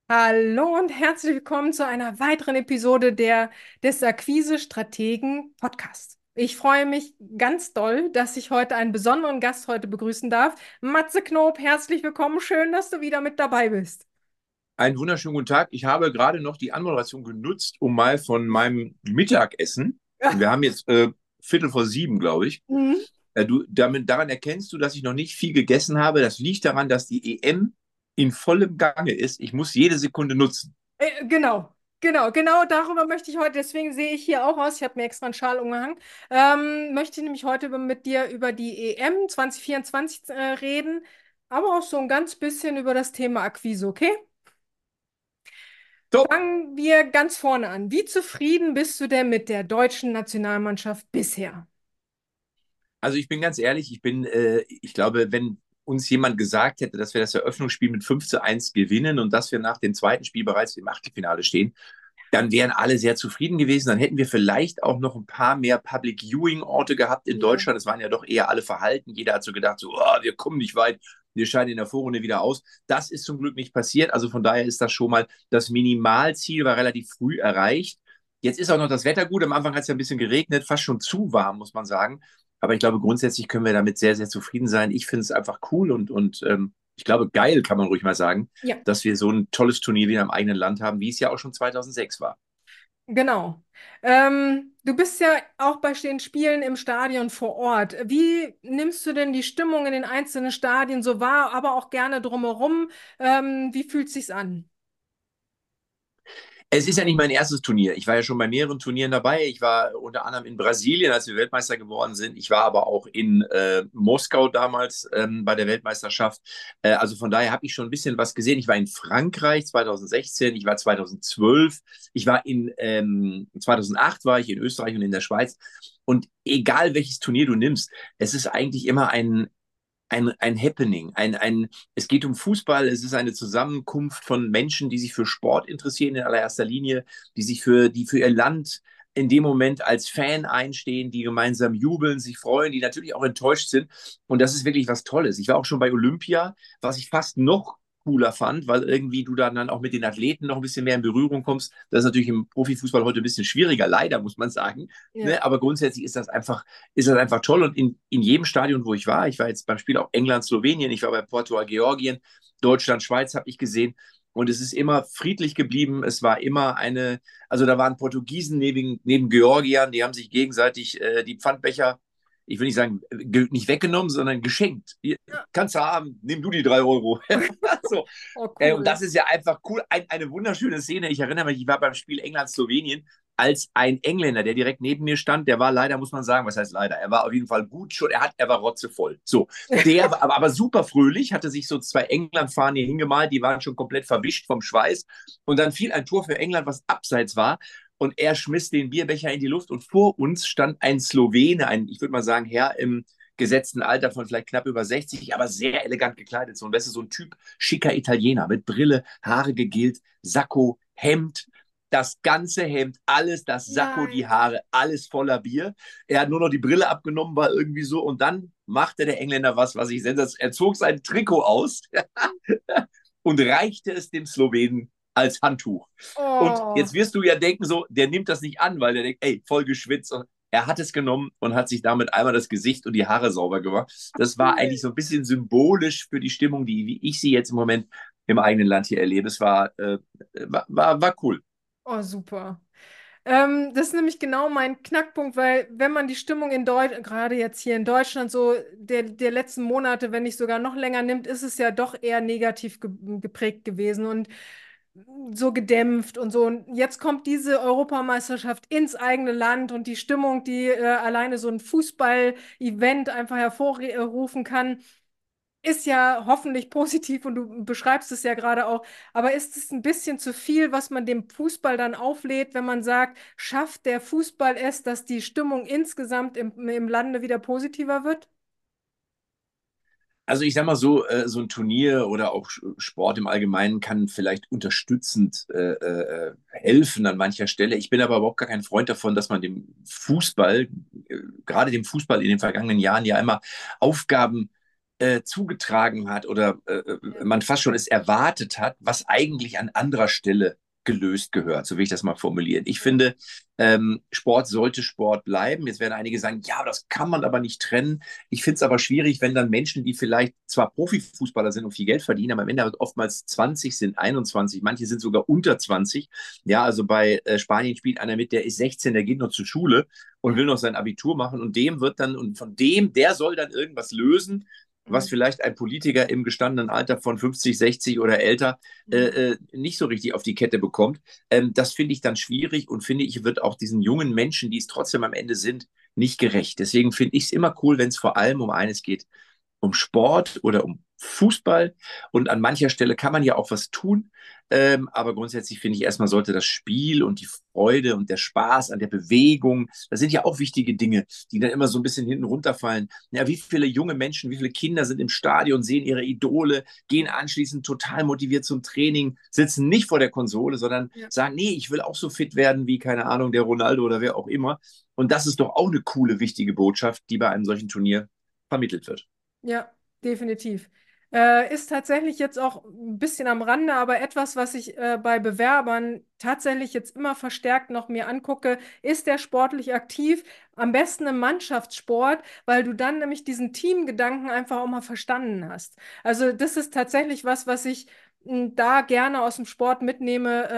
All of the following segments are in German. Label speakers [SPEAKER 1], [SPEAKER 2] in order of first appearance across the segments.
[SPEAKER 1] Hallo und herzlich willkommen zu einer weiteren Episode des Akquise-Strategen Podcasts. Ich freue mich ganz doll, dass ich heute einen besonderen Gast heute begrüßen darf. Matze Knob, herzlich willkommen. Schön, dass du wieder mit dabei bist.
[SPEAKER 2] Einen wunderschönen guten Tag. Ich habe gerade noch die Anmoderation genutzt, um mal von meinem Mittagessen, wir haben jetzt Viertel vor sieben, glaube ich,
[SPEAKER 1] Mhm.
[SPEAKER 2] daran erkennst du, dass ich noch nicht viel gegessen habe. Das liegt daran, dass die EM in vollem Gange ist. Ich muss jede Sekunde nutzen.
[SPEAKER 1] Genau darüber möchte ich heute, deswegen sehe ich hier auch aus, ich habe mir extra einen Schal umgehangen, möchte ich nämlich heute mit dir über die EM 2024 reden, aber auch so ein ganz bisschen über das Thema Akquise, okay?
[SPEAKER 2] So,
[SPEAKER 1] Fangen wir ganz vorne an. Wie zufrieden bist du denn mit der deutschen Nationalmannschaft bisher?
[SPEAKER 2] also ich bin ganz ehrlich, ich glaube, wenn uns jemand gesagt hätte, dass wir das Eröffnungsspiel mit 5:1 gewinnen und dass wir nach dem zweiten Spiel bereits im Achtelfinale stehen, dann wären alle sehr zufrieden gewesen. Dann hätten wir vielleicht auch noch ein paar mehr Public Viewing Orte gehabt in
[SPEAKER 1] Ja.
[SPEAKER 2] Deutschland. Es waren ja doch eher alle verhalten. Jeder hat so gedacht, so, oh, wir kommen nicht weit. Wir scheiden in der Vorrunde wieder aus. Das ist zum Glück nicht passiert. Also von daher ist das schon mal das Minimalziel, war relativ früh erreicht. Jetzt ist auch noch das Wetter gut. Am Anfang hat es ja ein bisschen geregnet, fast schon zu warm, muss man sagen. Aber ich glaube, grundsätzlich können wir damit sehr, sehr zufrieden sein. Ich finde es einfach cool und ich glaube, geil, kann man ruhig mal sagen,
[SPEAKER 1] Ja,
[SPEAKER 2] dass wir so ein tolles Turnier wieder im eigenen Land haben, wie es ja auch schon 2006 war.
[SPEAKER 1] genau. Du bist ja auch bei den Spielen im Stadion vor Ort. Wie nimmst du denn die Stimmung in den einzelnen Stadien so wahr, aber auch gerne drumherum? Wie fühlt sich's an?
[SPEAKER 2] Es ist ja nicht mein erstes Turnier. Ich war ja schon bei mehreren Turnieren dabei. Ich war unter anderem in Brasilien, als wir Weltmeister geworden sind. Ich war aber auch in Moskau damals bei der Weltmeisterschaft. Also von daher habe ich schon ein bisschen was gesehen. Ich war in Frankreich 2016, ich war 2012, ich war in 2008 war ich in Österreich und in der Schweiz. Und egal welches Turnier du nimmst, es ist eigentlich immer ein Happening. Es geht um Fußball, es ist eine Zusammenkunft von Menschen, die sich für Sport interessieren in allererster Linie, die für ihr Land in dem Moment als Fan einstehen, die gemeinsam jubeln, sich freuen, die natürlich auch enttäuscht sind. Und das ist wirklich was Tolles. Ich war auch schon bei Olympia, was ich fast noch cooler fand, weil irgendwie du dann auch mit den Athleten noch ein bisschen mehr in Berührung kommst. Das ist natürlich im Profifußball heute ein bisschen schwieriger, leider, muss man sagen.
[SPEAKER 1] Ja.
[SPEAKER 2] Ne? Aber grundsätzlich ist das einfach toll. Und in jedem Stadion, wo ich war jetzt beim Spiel auch England, Slowenien, ich war bei Portugal, Georgien, Deutschland, Schweiz habe ich gesehen. Und es ist immer friedlich geblieben. Es war immer also da waren Portugiesen neben Georgiern, die haben sich gegenseitig die Pfandbecher, ich will nicht sagen, nicht weggenommen, sondern geschenkt. Hier, kannst du haben, nimm du die 3 Euro. So.
[SPEAKER 1] Oh,
[SPEAKER 2] Und
[SPEAKER 1] cool.
[SPEAKER 2] das ist ja einfach cool. Eine wunderschöne Szene. Ich erinnere mich, ich war beim Spiel England-Slowenien, als ein Engländer, der direkt neben mir stand, der war leider, muss man sagen, was heißt leider, er war auf jeden Fall gut schon, er war rotzevoll. So, der war aber super fröhlich, hatte sich so 2 England-Fahnen hier hingemalt, die waren schon komplett verwischt vom Schweiß. Und dann fiel ein Tor für England, was abseits war. Und er schmiss den Bierbecher in die Luft und vor uns stand ein Slowene, ich würde mal sagen, Herr im gesetzten Alter von vielleicht knapp über 60, aber sehr elegant gekleidet. So, und das ist so ein Typ schicker Italiener mit Brille, Haare gegelt, Sakko, Hemd, das ganze Hemd, alles, das Sakko, die
[SPEAKER 1] Nein.
[SPEAKER 2] Haare, alles voller Bier. Er hat nur noch die Brille abgenommen, war irgendwie so. Und dann machte der Engländer was ich sensationell. Er zog sein Trikot aus und reichte es dem Slowenen als Handtuch. Und
[SPEAKER 1] Oh,
[SPEAKER 2] jetzt wirst du ja denken, so, der nimmt das nicht an, weil der denkt, ey, voll geschwitzt. Und er hat es genommen und hat sich damit einmal das Gesicht und die Haare sauber gemacht. Das war
[SPEAKER 1] cool.
[SPEAKER 2] eigentlich so ein bisschen symbolisch für die Stimmung, wie ich sie jetzt im Moment im eigenen Land hier erlebe. War cool.
[SPEAKER 1] Oh, super. Das ist nämlich genau mein Knackpunkt, weil wenn man die Stimmung in Deutschland, gerade jetzt hier in Deutschland, so der letzten Monate, wenn nicht sogar noch länger nimmt, ist es ja doch eher negativ geprägt gewesen und so gedämpft und so. Und jetzt kommt diese Europameisterschaft ins eigene Land und die Stimmung, die alleine so ein Fußball-Event einfach hervorrufen kann, ist ja hoffentlich positiv und du beschreibst es ja gerade auch, aber ist es ein bisschen zu viel, was man dem Fußball dann auflädt, wenn man sagt, schafft der Fußball es, dass die Stimmung insgesamt im Lande wieder positiver wird?
[SPEAKER 2] Also ich sag mal so, so ein Turnier oder auch Sport im Allgemeinen kann vielleicht unterstützend helfen an mancher Stelle. Ich bin aber überhaupt gar kein Freund davon, dass man dem Fußball, gerade dem Fußball in den vergangenen Jahren ja immer Aufgaben zugetragen hat oder man fast schon es erwartet hat, was eigentlich an anderer Stelle gelöst gehört, so will ich das mal formulieren. Ich
[SPEAKER 1] Ja.
[SPEAKER 2] finde, Sport sollte Sport bleiben. Jetzt werden einige sagen, ja, das kann man aber nicht trennen. Ich finde es aber schwierig, wenn dann Menschen, die vielleicht zwar Profifußballer sind und viel Geld verdienen, aber am Ende halt oftmals 20 sind, 21, manche sind sogar unter 20. Ja, also bei Spanien spielt einer mit, der ist 16, der geht noch zur Schule und
[SPEAKER 1] Ja.
[SPEAKER 2] will noch sein Abitur machen und dem wird dann, und von dem, der soll dann irgendwas lösen, was
[SPEAKER 1] Mhm.
[SPEAKER 2] vielleicht ein Politiker im gestandenen Alter von 50, 60 oder älter
[SPEAKER 1] Mhm.
[SPEAKER 2] nicht so richtig auf die Kette bekommt. Das finde ich dann schwierig und finde ich, wird auch diesen jungen Menschen, die es trotzdem am Ende sind, nicht gerecht. Deswegen finde ich es immer cool, wenn es vor allem um eines geht, um Sport oder um Fußball. Und an mancher Stelle kann man ja auch was tun. Aber grundsätzlich finde ich, erstmal sollte das Spiel und die Freude und der Spaß an der Bewegung, das sind ja auch wichtige Dinge, die dann immer so ein bisschen hinten runterfallen. Ja, wie viele junge Menschen, wie viele Kinder sind im Stadion, sehen ihre Idole, gehen anschließend total motiviert zum Training, sitzen nicht vor der Konsole, sondern
[SPEAKER 1] Ja.
[SPEAKER 2] sagen, nee, ich will auch so fit werden wie, keine Ahnung, der Ronaldo oder wer auch immer. Und das ist doch auch eine coole, wichtige Botschaft, die bei einem solchen Turnier vermittelt wird.
[SPEAKER 1] Ja, definitiv. Ist tatsächlich jetzt auch ein bisschen am Rande, aber etwas, was ich bei Bewerbern tatsächlich jetzt immer verstärkt noch mir angucke, ist der sportlich aktiv? Am besten im Mannschaftssport, weil du dann nämlich diesen Teamgedanken einfach auch mal verstanden hast. Also das ist tatsächlich was, was ich da gerne aus dem Sport mitnehme,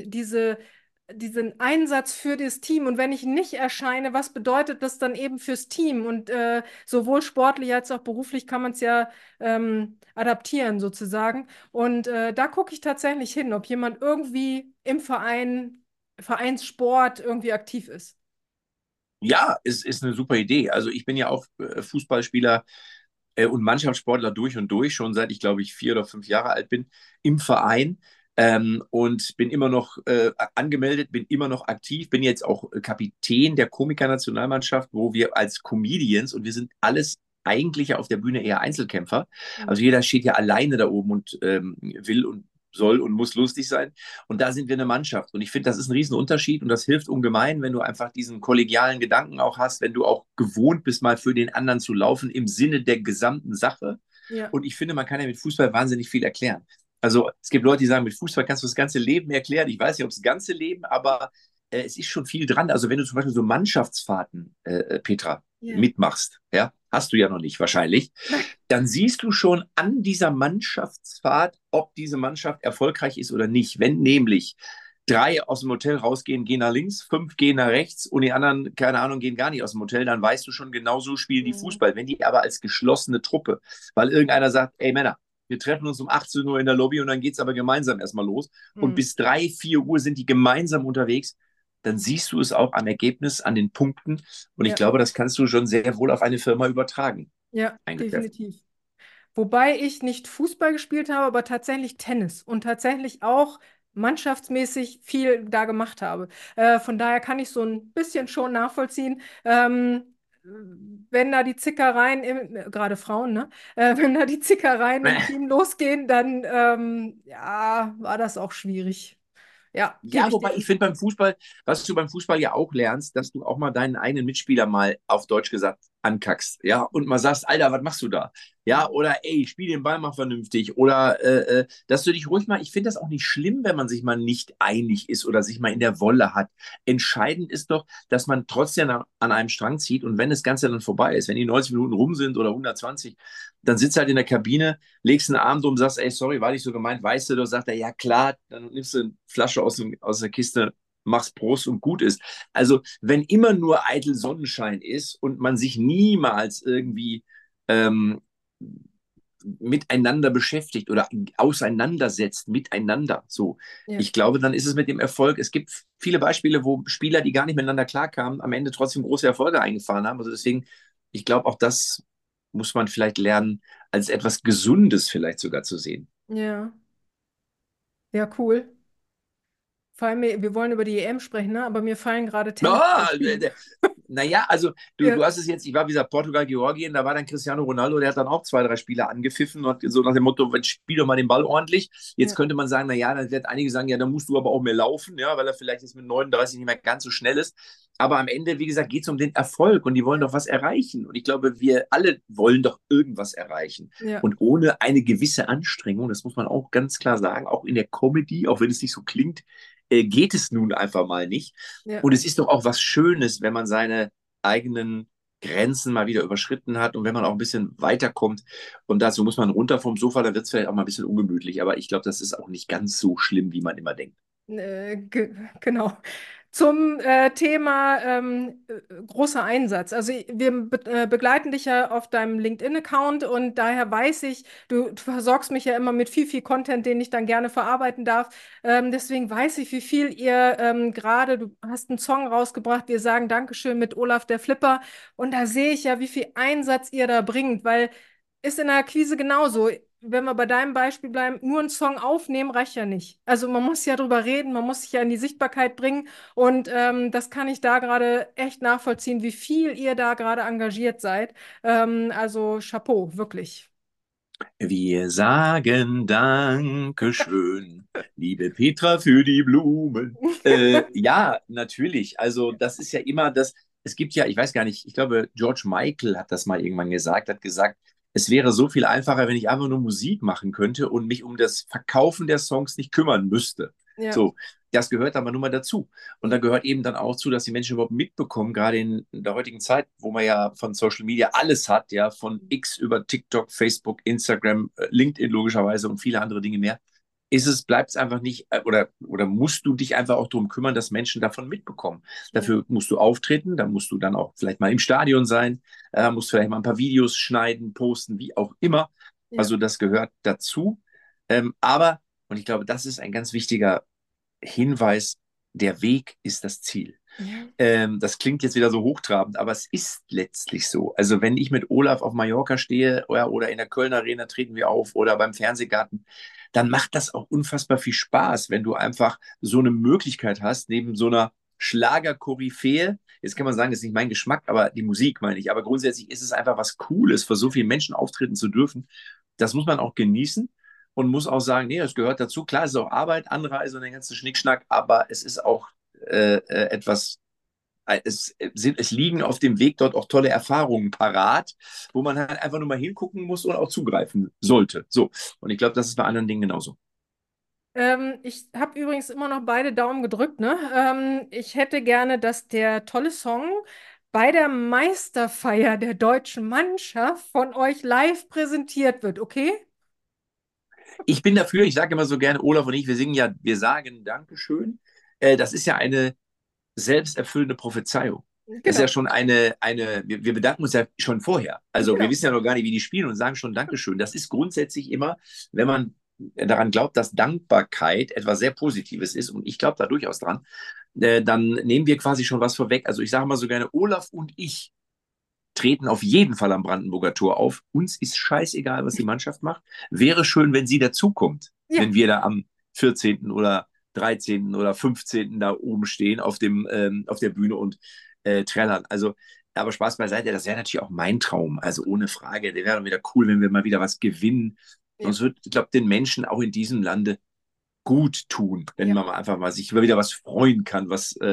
[SPEAKER 1] diesen Einsatz für das Team. Und wenn ich nicht erscheine, was bedeutet das dann eben fürs Team? Und sowohl sportlich als auch beruflich kann man es ja adaptieren sozusagen. Und da gucke ich tatsächlich hin, ob jemand irgendwie im Vereinssport irgendwie aktiv ist.
[SPEAKER 2] Ja, es ist eine super Idee. Also ich bin ja auch Fußballspieler und Mannschaftssportler durch und durch, schon seit ich, glaube ich, 4 oder 5 Jahre alt bin, im Verein. Und bin immer noch angemeldet, bin immer noch aktiv, bin jetzt auch Kapitän der Komiker-Nationalmannschaft, wo wir als Comedians, und wir sind alles eigentlich auf der Bühne eher Einzelkämpfer.
[SPEAKER 1] Mhm.
[SPEAKER 2] Also jeder steht ja alleine da oben und will und soll und muss lustig sein. Und da sind wir eine Mannschaft. Und ich finde, das ist ein Riesenunterschied und das hilft ungemein, wenn du einfach diesen kollegialen Gedanken auch hast, wenn du auch gewohnt bist, mal für den anderen zu laufen im Sinne der gesamten Sache.
[SPEAKER 1] Ja,
[SPEAKER 2] Und ich finde, man kann ja mit Fußball wahnsinnig viel erklären. Also es gibt Leute, die sagen, mit Fußball kannst du das ganze Leben erklären. Ich weiß nicht, ob das ganze Leben, aber es ist schon viel dran. Also wenn du zum Beispiel so Mannschaftsfahrten, Petra,
[SPEAKER 1] ja.
[SPEAKER 2] mitmachst, ja, hast du ja noch nicht wahrscheinlich, dann siehst du schon an dieser Mannschaftsfahrt, ob diese Mannschaft erfolgreich ist oder nicht. Wenn nämlich 3 aus dem Hotel rausgehen, gehen nach links, 5 gehen nach rechts und die anderen, keine Ahnung, gehen gar nicht aus dem Hotel, dann weißt du schon, genau so spielen die
[SPEAKER 1] Mhm.
[SPEAKER 2] Fußball. Wenn die aber als geschlossene Truppe, weil irgendeiner sagt, ey Männer, wir treffen uns um 18 Uhr in der Lobby und dann geht es aber gemeinsam erstmal los. Und
[SPEAKER 1] Mhm.
[SPEAKER 2] bis 3, 4 Uhr sind die gemeinsam unterwegs. Dann siehst du es auch am Ergebnis, an den Punkten. Und ich
[SPEAKER 1] Ja,
[SPEAKER 2] glaube, das kannst du schon sehr wohl auf eine Firma übertragen.
[SPEAKER 1] ja,
[SPEAKER 2] Ein Geschäft.
[SPEAKER 1] definitiv. Wobei ich nicht Fußball gespielt habe, aber tatsächlich Tennis und tatsächlich auch mannschaftsmäßig viel da gemacht habe. Von daher kann ich so ein bisschen schon nachvollziehen, wenn da die Zickereien, gerade Frauen, ne? Wenn da die Zickereien im Team losgehen, dann ja, war das auch schwierig. Ja, gebe
[SPEAKER 2] Ja,
[SPEAKER 1] ich
[SPEAKER 2] wobei
[SPEAKER 1] dir.
[SPEAKER 2] ich finde beim Fußball, was du beim Fußball ja auch lernst, dass du auch mal deinen eigenen Mitspieler mal auf Deutsch gesagt ankackst, ja, und mal sagst, Alter, was machst du da? Ja, oder ey, spiel den Ball mal vernünftig. Oder dass du dich ruhig mal, ich finde das auch nicht schlimm, wenn man sich mal nicht einig ist oder sich mal in der Wolle hat. Entscheidend ist doch, dass man trotzdem an einem Strang zieht und wenn das Ganze dann vorbei ist, wenn die 90 Minuten rum sind oder 120, dann sitzt halt in der Kabine, legst einen Arm drum, sagst, ey, sorry, war nicht so gemeint, weißt du, da sagt er, ja klar, dann nimmst du eine Flasche aus der Kiste, machst Prost und gut ist. Also, wenn immer nur eitel Sonnenschein ist und man sich niemals irgendwie ähm, miteinander beschäftigt oder auseinandersetzt miteinander, so.
[SPEAKER 1] Ja,
[SPEAKER 2] Ich glaube, dann ist es mit dem Erfolg. Es gibt viele Beispiele, wo Spieler, die gar nicht miteinander klarkamen, am Ende trotzdem große Erfolge eingefahren haben. Also deswegen, ich glaube, auch das muss man vielleicht lernen, als etwas Gesundes vielleicht sogar zu sehen.
[SPEAKER 1] ja, ja, cool. Vor allem, wir wollen über die EM sprechen, ne? Aber mir fallen gerade
[SPEAKER 2] Ah,
[SPEAKER 1] Tennisspiele.
[SPEAKER 2] naja, also du
[SPEAKER 1] Ja,
[SPEAKER 2] hast es jetzt, ich war wie gesagt Portugal, Georgien, da war dann Cristiano Ronaldo, der hat dann auch 2, 3 Spieler angepfiffen und so nach dem Motto, spiel doch mal den Ball ordentlich. Jetzt
[SPEAKER 1] ja,
[SPEAKER 2] könnte man sagen, naja, dann werden einige sagen, ja, dann musst du aber auch mehr laufen, ja, weil er vielleicht jetzt mit 39 nicht mehr ganz so schnell ist. Aber am Ende, wie gesagt, geht es um den Erfolg und die wollen doch was erreichen. Und ich glaube, wir alle wollen doch irgendwas erreichen.
[SPEAKER 1] Ja,
[SPEAKER 2] Und ohne eine gewisse Anstrengung, das muss man auch ganz klar sagen, auch in der Comedy, auch wenn es nicht so klingt, geht es nun einfach mal nicht.
[SPEAKER 1] ja.
[SPEAKER 2] Und es ist doch auch was Schönes, wenn man seine eigenen Grenzen mal wieder überschritten hat und wenn man auch ein bisschen weiterkommt. Und dazu muss man runter vom Sofa, dann wird es vielleicht auch mal ein bisschen ungemütlich. Aber ich glaube, das ist auch nicht ganz so schlimm, wie man immer denkt.
[SPEAKER 1] Genau. Zum Thema großer Einsatz. Also wir begleiten dich ja auf deinem LinkedIn-Account und daher weiß ich, du versorgst mich ja immer mit viel, viel Content, den ich dann gerne verarbeiten darf. Deswegen weiß ich, wie viel ihr gerade, du hast einen Song rausgebracht, wir sagen Dankeschön mit Olaf der Flipper und da sehe ich ja, wie viel Einsatz ihr da bringt, weil ist in der Akquise genauso. Wenn wir bei deinem Beispiel bleiben, nur einen Song aufnehmen reicht ja nicht. Also man muss ja drüber reden, man muss sich ja in die Sichtbarkeit bringen und das kann ich da gerade echt nachvollziehen, wie viel ihr da gerade engagiert seid. Also Chapeau, wirklich.
[SPEAKER 2] Wir sagen Dankeschön, liebe Petra, für die Blumen. Ja, natürlich. Also das ist ja immer das. Es gibt ja, ich weiß gar nicht, ich glaube, George Michael hat das mal irgendwann gesagt, hat gesagt, es wäre so viel einfacher, wenn ich einfach nur Musik machen könnte und mich um das Verkaufen der Songs nicht kümmern müsste.
[SPEAKER 1] Ja,
[SPEAKER 2] So, das gehört aber nun mal dazu. Und da gehört eben dann auch zu, dass die Menschen überhaupt mitbekommen, gerade in der heutigen Zeit, wo man ja von Social Media alles hat, ja, von X über TikTok, Facebook, Instagram, LinkedIn logischerweise und viele andere Dinge mehr, bleibt es einfach nicht, oder musst du dich einfach auch darum kümmern, dass Menschen davon mitbekommen.
[SPEAKER 1] ja,
[SPEAKER 2] Dafür musst du auftreten, da musst du dann auch vielleicht mal im Stadion sein, musst vielleicht mal ein paar Videos schneiden, posten, wie auch immer.
[SPEAKER 1] ja,
[SPEAKER 2] Also das gehört dazu. Aber, und ich glaube, das ist ein ganz wichtiger Hinweis, der Weg ist das Ziel.
[SPEAKER 1] ja,
[SPEAKER 2] Das klingt jetzt wieder so hochtrabend, aber es ist letztlich so. Also wenn ich mit Olaf auf Mallorca stehe oder in der Kölner Arena treten wir auf oder beim Fernsehgarten, dann macht das auch unfassbar viel Spaß, wenn du einfach so eine Möglichkeit hast, neben so einer Schlager-Koryphäe, jetzt kann man sagen, das ist nicht mein Geschmack, aber die Musik meine ich, aber grundsätzlich ist es einfach was Cooles, vor so vielen Menschen auftreten zu dürfen. Das muss man auch genießen und muss auch sagen, nee, das gehört dazu. Klar, es ist auch Arbeit, Anreise und den ganzen Schnickschnack, aber es ist auch etwas, es liegen auf dem Weg dort auch tolle Erfahrungen parat, wo man halt einfach nur mal hingucken muss und auch zugreifen sollte. So. Und ich glaube, das ist bei anderen Dingen genauso.
[SPEAKER 1] Ich habe übrigens immer noch beide Daumen gedrückt, ne? Ich hätte gerne, dass der tolle Song bei der Meisterfeier der deutschen Mannschaft von euch live präsentiert wird, okay?
[SPEAKER 2] Ich bin dafür, ich sage immer so gerne, Olaf und ich, wir singen ja, wir sagen Dankeschön. Das ist ja eine selbsterfüllende Prophezeiung. Das ist ja
[SPEAKER 1] Genau.
[SPEAKER 2] schon wir bedanken uns ja schon vorher. Also wir
[SPEAKER 1] Genau.
[SPEAKER 2] wissen ja noch gar nicht, wie die spielen und sagen schon Dankeschön. Das ist grundsätzlich immer, wenn man daran glaubt, dass Dankbarkeit etwas sehr Positives ist, und ich glaube da durchaus dran, dann nehmen wir quasi schon was vorweg. Also ich sage mal so gerne, Olaf und ich treten auf jeden Fall am Brandenburger Tor auf. Uns ist scheißegal, was die Mannschaft macht. Wäre schön, wenn sie dazukommt,
[SPEAKER 1] Ja,
[SPEAKER 2] wenn wir da am 14. oder 13. oder 15. da oben stehen auf der Bühne und trällern. Also, aber Spaß beiseite, das wäre natürlich auch mein Traum. Also ohne Frage, der wäre dann wieder cool, wenn wir mal wieder was gewinnen. Und
[SPEAKER 1] ja,
[SPEAKER 2] es wird, ich glaube, den Menschen auch in diesem Lande gut tun, wenn
[SPEAKER 1] ja.
[SPEAKER 2] man mal einfach mal sich über wieder was freuen kann,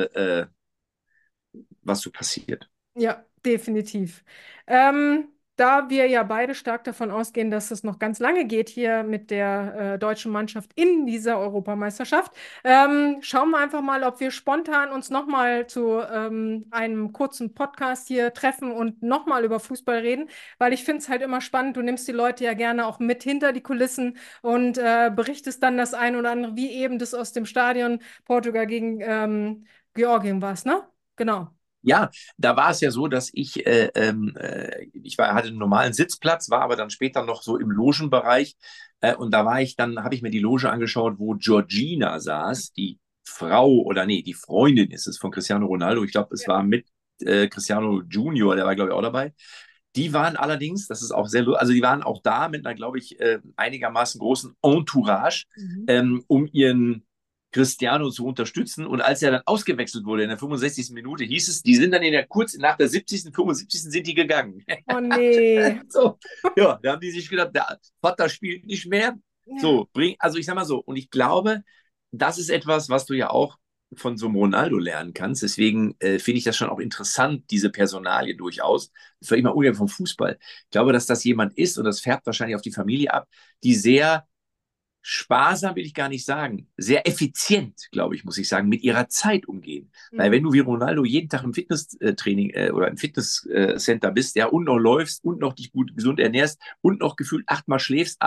[SPEAKER 2] was so passiert.
[SPEAKER 1] Ja, definitiv. Da wir ja beide stark davon ausgehen, dass es noch ganz lange geht hier mit der deutschen Mannschaft in dieser Europameisterschaft, schauen wir einfach mal, ob wir spontan uns nochmal zu einem kurzen Podcast hier treffen und nochmal über Fußball reden, weil ich finde es halt immer spannend. Du nimmst die Leute ja gerne auch mit hinter die Kulissen und berichtest dann das ein oder andere, wie eben das aus dem Stadion Portugal gegen Georgien war es, ne? Genau.
[SPEAKER 2] Ja, da war es ja so, dass hatte einen normalen Sitzplatz, war aber dann später noch so im Logenbereich. Und da habe ich mir die Loge angeschaut, wo Georgina saß, die Frau oder nee, die Freundin ist es von Cristiano Ronaldo. Ich glaube, es
[SPEAKER 1] Ja.
[SPEAKER 2] war mit Cristiano Junior, der war, glaube ich, auch dabei. Die waren allerdings, das ist auch also die waren auch da mit einer, glaube ich, einigermaßen großen Entourage,
[SPEAKER 1] Mhm.
[SPEAKER 2] um ihren Cristiano zu unterstützen. Und als er dann ausgewechselt wurde in der 65. Minute, hieß es, die sind dann kurz nach der 70., 75. sind die gegangen.
[SPEAKER 1] Oh nee.
[SPEAKER 2] So, ja, da haben die sich gedacht, der Vater spielt nicht mehr.
[SPEAKER 1] Ja,
[SPEAKER 2] So, also ich sag mal so, und ich glaube, das ist etwas, was du ja auch von so einem Ronaldo lernen kannst. Deswegen finde ich das schon auch interessant, diese Personalie durchaus. Das war immer unabhängig vom Fußball. Ich glaube, dass das jemand ist, und das färbt wahrscheinlich auf die Familie ab, die sehr sparsam, will ich gar nicht sagen, sehr effizient, glaube ich, muss ich sagen, mit ihrer Zeit umgehen. Weil
[SPEAKER 1] Mhm.
[SPEAKER 2] wenn du wie Ronaldo jeden Tag im Fitnesstraining oder im Fitnesscenter bist, ja, und noch läufst und noch dich gut gesund ernährst und noch gefühlt 8-mal schläfst,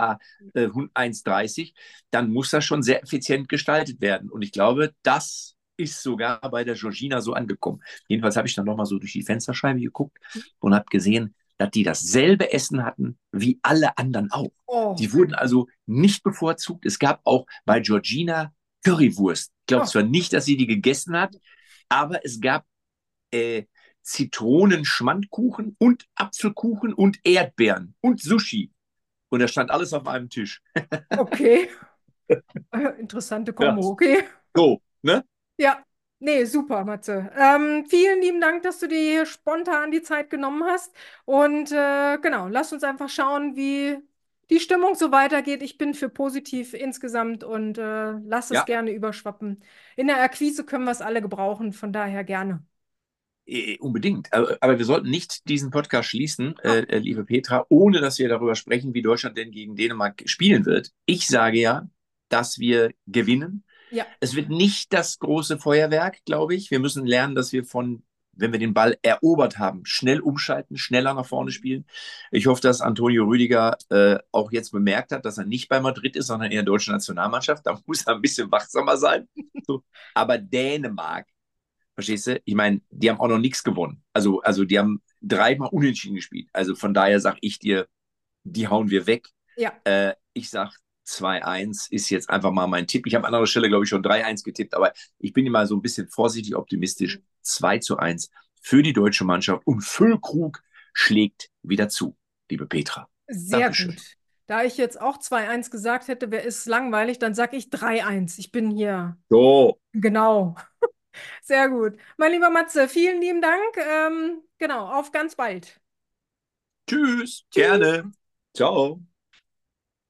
[SPEAKER 2] 1,30, dann muss das schon sehr effizient gestaltet werden. Und ich glaube, das ist sogar bei der Georgina so angekommen. Jedenfalls habe ich dann nochmal so durch die Fensterscheibe geguckt und habe gesehen, dass die dasselbe Essen hatten wie alle anderen auch.
[SPEAKER 1] Oh,
[SPEAKER 2] Die wurden also nicht bevorzugt. Es gab auch bei Georgina Currywurst. Ich glaube
[SPEAKER 1] oh,
[SPEAKER 2] zwar nicht, dass sie die gegessen hat, aber es gab äh, Zitronenschmandkuchen und Apfelkuchen und Erdbeeren und Sushi. Und da stand alles auf einem Tisch.
[SPEAKER 1] okay. Interessante
[SPEAKER 2] Ja.
[SPEAKER 1] Kombo, okay.
[SPEAKER 2] So, ne?
[SPEAKER 1] Ja, nee, super, Matze. Vielen lieben Dank, dass du dir hier spontan die Zeit genommen hast. Und genau, lass uns einfach schauen, wie die Stimmung so weitergeht. Ich bin für positiv insgesamt und lass es
[SPEAKER 2] Ja,
[SPEAKER 1] gerne überschwappen. In der Akquise können wir es alle gebrauchen, von daher gerne.
[SPEAKER 2] unbedingt. Aber wir sollten nicht diesen Podcast schließen,
[SPEAKER 1] Ah,
[SPEAKER 2] liebe Petra, ohne dass wir darüber sprechen, wie Deutschland denn gegen Dänemark spielen wird. Ich sage ja, dass wir gewinnen.
[SPEAKER 1] ja,
[SPEAKER 2] Es wird nicht das große Feuerwerk, glaube ich. Wir müssen lernen, dass wir wenn wir den Ball erobert haben, schnell umschalten, schneller nach vorne spielen. Ich hoffe, dass Antonio Rüdiger auch jetzt bemerkt hat, dass er nicht bei Madrid ist, sondern in der deutschen Nationalmannschaft. Da muss er ein bisschen wachsamer sein. So. Aber Dänemark, verstehst du? Ich meine, die haben auch noch nichts gewonnen. Also die haben 3-mal unentschieden gespielt. Also von daher sage ich dir, die hauen wir weg.
[SPEAKER 1] ja.
[SPEAKER 2] Ich sage 2-1 ist jetzt einfach mal mein Tipp. Ich habe an anderer Stelle, glaube ich, schon 3-1 getippt, aber ich bin immer so ein bisschen vorsichtig optimistisch. 2-1 für die deutsche Mannschaft und Füllkrug schlägt wieder zu, liebe Petra.
[SPEAKER 1] Sehr
[SPEAKER 2] Dankeschön.
[SPEAKER 1] gut. Da ich jetzt auch 2-1 gesagt hätte, wäre es langweilig, dann sage ich 3-1. Ich bin hier.
[SPEAKER 2] So,
[SPEAKER 1] Genau. Sehr gut. Mein lieber Matze, vielen lieben Dank. Genau, auf ganz bald.
[SPEAKER 2] tschüss,
[SPEAKER 1] Tschüss.
[SPEAKER 2] gerne. Ciao.